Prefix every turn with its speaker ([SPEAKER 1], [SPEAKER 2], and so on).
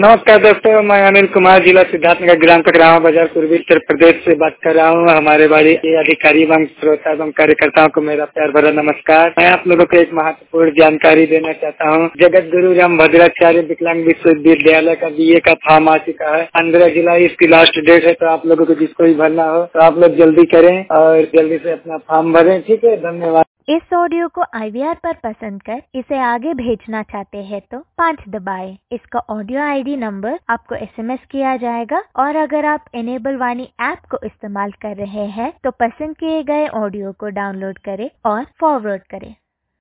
[SPEAKER 1] नमस्कार दोस्तों, मैं अनिल कुमार, जिला सिद्धार्थनगर, ग्राम ककरावा बाजार, पूर्वी उत्तर प्रदेश से बात कर रहा हूँ। हमारे बड़े अधिकारी एवं श्रोता एवं कार्यकर्ताओं को मेरा प्यार भरा नमस्कार। मैं आप लोगों को एक महत्वपूर्ण जानकारी देना चाहता हूँ। जगत गुरु राम भद्राचार्य विकलांग विश्वविद्यालय का BA का फॉर्म आ चुका है। 15 जुलाई इसकी लास्ट डेट है, तो आप लोगों को जिसको भी भरना हो तो आप लोग जल्दी करें और जल्दी से अपना फॉर्म भरें। ठीक है, धन्यवाद।
[SPEAKER 2] इस ऑडियो को IVR पर पसंद कर इसे आगे भेजना चाहते हैं तो 5 दबाएं। इसका ऑडियो ID नंबर आपको SMS किया जाएगा और अगर आप इनेबल वाणी ऐप को इस्तेमाल कर रहे हैं तो पसंद किए गए ऑडियो को डाउनलोड करें और फॉरवर्ड करें।